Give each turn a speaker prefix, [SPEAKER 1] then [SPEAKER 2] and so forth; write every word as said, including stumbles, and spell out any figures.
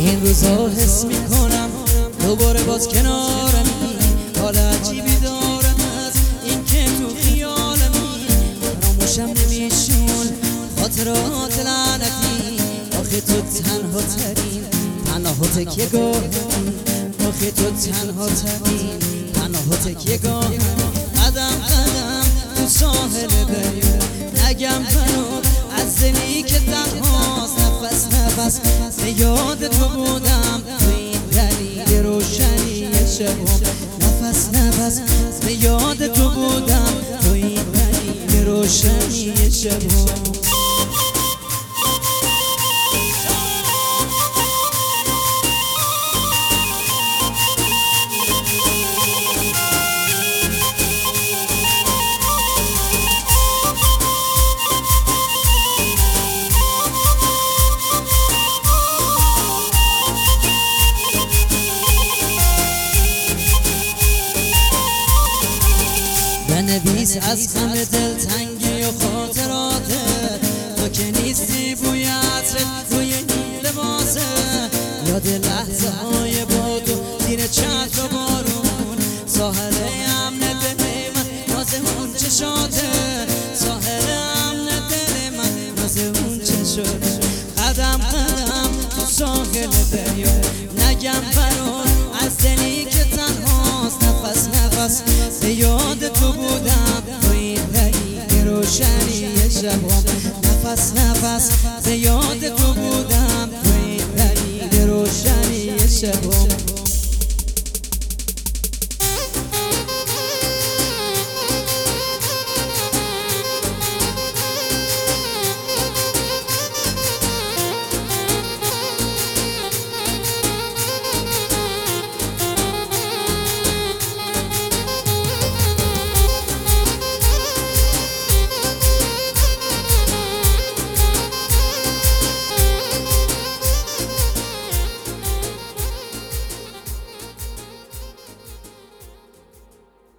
[SPEAKER 1] این روزا حس میکنم دوباره باز کنارمی، حال عجیبی دارم از این که تو خیالمی، فراموشم نمیشون خاطرات لعنتی. آخه تو تنها ترین تنها تکیه گاهمی، آخه تو تنها ترین تنها تکیه گاهمی. قدم قدم تو ساحل دریا نگم برات از دلی که تنهاست، نفس نفس به یاد تو بودم تو این دلیل روشنی شبم، نفس نفس به یاد تو بودم تو این دلیل روشنی شبم. بنویس از غم دلتنگی و خاطراتت، تو که نیستی بوی عطرت روی این لباسه، یاد لحظه های با تو زیر چتر و بارون، ساحل امن دل من ناز اون چشاته، ساحل امن دل من ناز اون چشاته. قدم قدم تو ساحل دریا نگم برات از دلی که تنهاست، نفس نفس به یاد تو بودم تو این دلیل روشنی شبم، نفس نفس به یاد تو بودم تو این دلیل روشنی شبم.